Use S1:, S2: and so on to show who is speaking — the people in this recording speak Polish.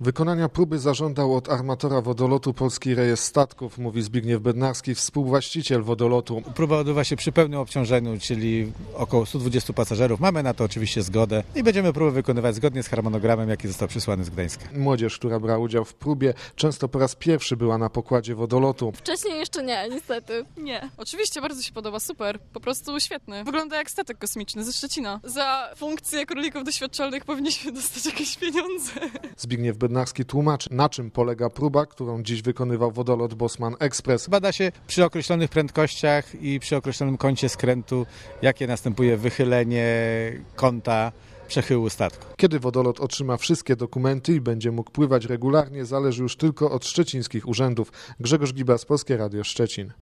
S1: Wykonania próby zażądał od armatora wodolotu Polski Rejestr Statków, mówi Zbigniew Bednarski, współwłaściciel wodolotu.
S2: Próba odbywa się przy pełnym obciążeniu, czyli około 120 pasażerów. Mamy na to oczywiście zgodę i będziemy próbę wykonywać zgodnie z harmonogramem, jaki został przysłany z Gdańska.
S1: Młodzież, która brała udział w próbie, często po raz pierwszy była na pokładzie wodolotu.
S3: Wcześniej jeszcze nie, niestety.
S4: Nie. Oczywiście, bardzo się podoba, super. Po prostu świetny. Wygląda jak statek kosmiczny ze Szczecina. Za funkcję królików doświadczalnych powinniśmy dostać jakieś pieniądze.
S1: Zbigniew Bednarski tłumaczy, na czym polega próba, którą dziś wykonywał wodolot Bosman Express.
S2: Bada się przy określonych prędkościach i przy określonym kącie skrętu, jakie następuje wychylenie kąta przechyłu statku.
S1: Kiedy wodolot otrzyma wszystkie dokumenty i będzie mógł pływać regularnie, zależy już tylko od szczecińskich urzędów. Grzegorz Gibas, Polskie Radio Szczecin.